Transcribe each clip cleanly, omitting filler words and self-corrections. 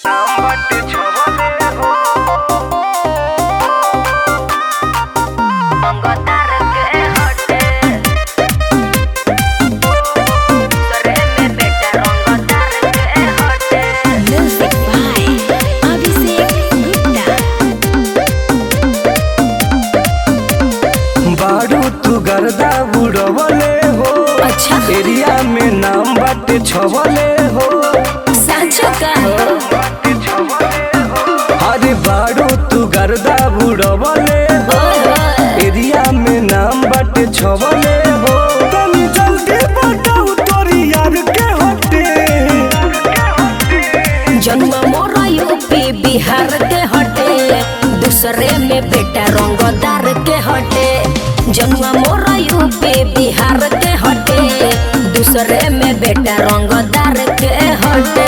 गर्दा उड़वले हो। अच्छा एरिया में नाम बाटे छवले हो। साचो का अरे बाड़ू तू गर्दा उड़वले हो। एरिया में नाम बाटे छवले हो। तनी जल्दी बताओ तोरी यार के हटे। जन्म मोरा यूपी बिहार के हटे, दूसरे में बेटा रंगदार के हटे। जन्म मोरा यूपी बिहार के हटे, दूसरे में बेटा रंगदार के हटे।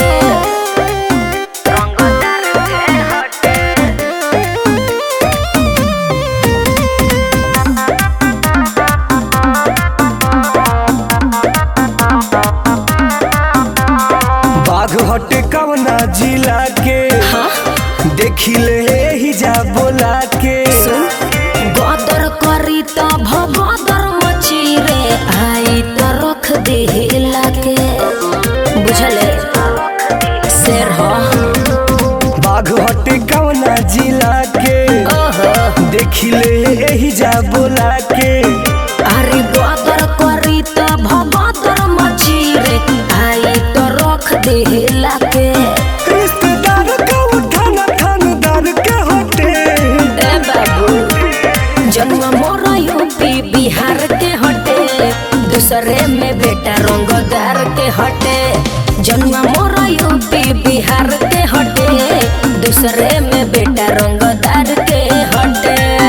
बाघ हटे कवना जिला के, हाँ? देखिले ही जा बोला के। गदर करी तो भगदर मची रे, आई तो रख दिला के। बुझले शेर हो बाघ हटे कवना जिला के, देखिले ही जा बोला के। अरे गदर करी तो भगदर मची रे, आई तो रख दिला के। रिश्तेदार का उठाना खानदार के हटे। ए बाबू जन्म मोरा यूपी बिहार के हटे, दूसरे में बेटा रंगदार के हटे। जन्म मोरा यूपी बिहार के हटे, दूसरे में बेटा रंगदार के हटे।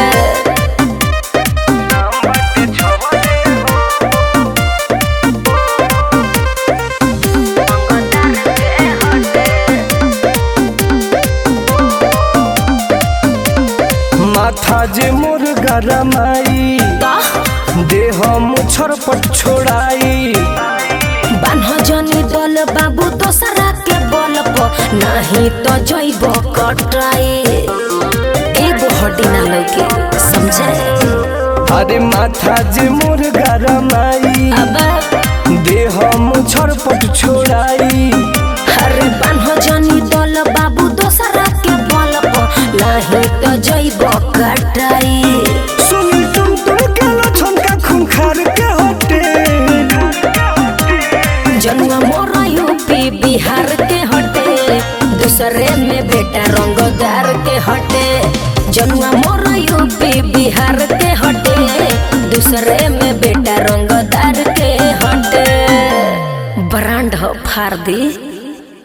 माथा जे मोर गरमाई, देह मुछर पट छोड़ाई। बान्ह जनी दल बाबू दोसरा के बल पर, नहीं तो जैब कटाई। एगो हड्डी ना लगे समझे। अरे माथा जे मोर गरमाई, देह मुछर पट छोड़ाई। अरे बान्ह जनी दल बाबू दोसरा के बल पर, नहीं तो जैब कटाई। सुनी तुम के लछन का खूंखार के हटे। जन्म मोरा यूपी बिहार के हटे, दूसरे में बेटा रंगदार के हटे। जन्म मोरा यूपी बिहार के हटे, दूसरे में बेटा रंगदार के हटे। ब्रांड हो फार दी।